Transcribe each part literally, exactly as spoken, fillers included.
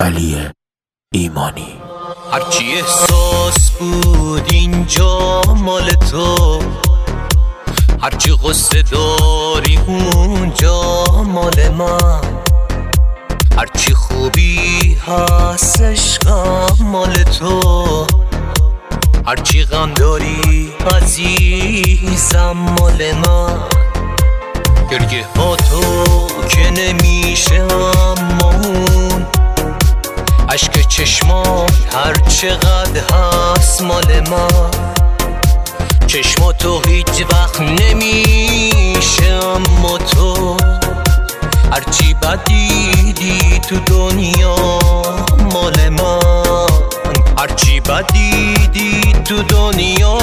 علی ایمانی. هرچی احساس بود اینجا مال تو، هرچی قصه داری اونجا مال من، هرچی خوبی هست عشقم مال تو، هرچی غم داری عزیزم مال من. گریه ها تو که نمیشه همون، عشق چشمات هر چقدر هست مال من، چشماتو هیچ وقت نمیشه اما تو، هرچی بد دیدی تو دنیا مال من، هرچی بد دیدی تو دنیا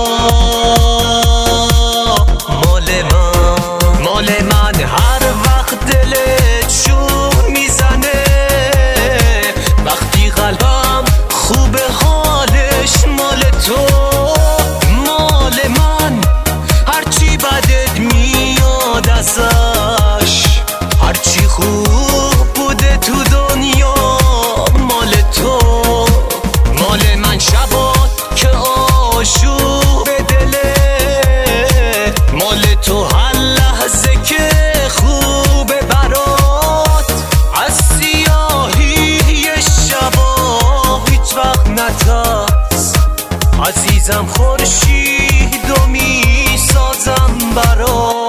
مال من، مال من. هر وقت دلت شور میزنه، وقتی قلبم خوب حالش مال تو مال من، هرچی بدت میاد ازش، هرچی خوب بوده تو دنیا مال تو مال من. شبات که آشوب دله مال تو، هر لحظه که خوبه برات، از سیاهی شبا هیچ وقت نترس عزیزم، خورشیدو میسازم برات.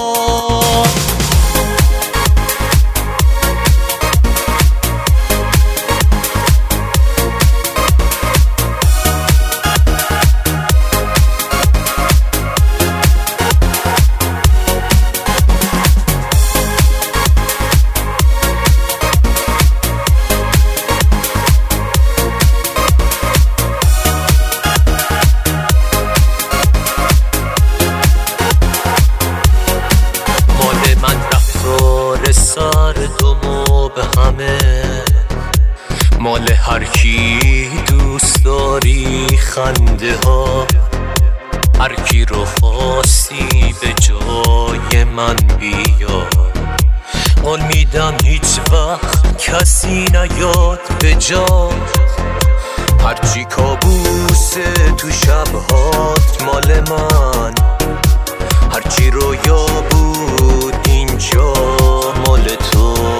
سردمو به همه مال، هر کی دوست داری خنده ها، هر کی رو خواستی به جای من بیا، قول میدم هیچ وقت کسی نیاد به جا، هرچی کابوس تو شبهات مال من، هرچی رویا بود اینجا مال تو.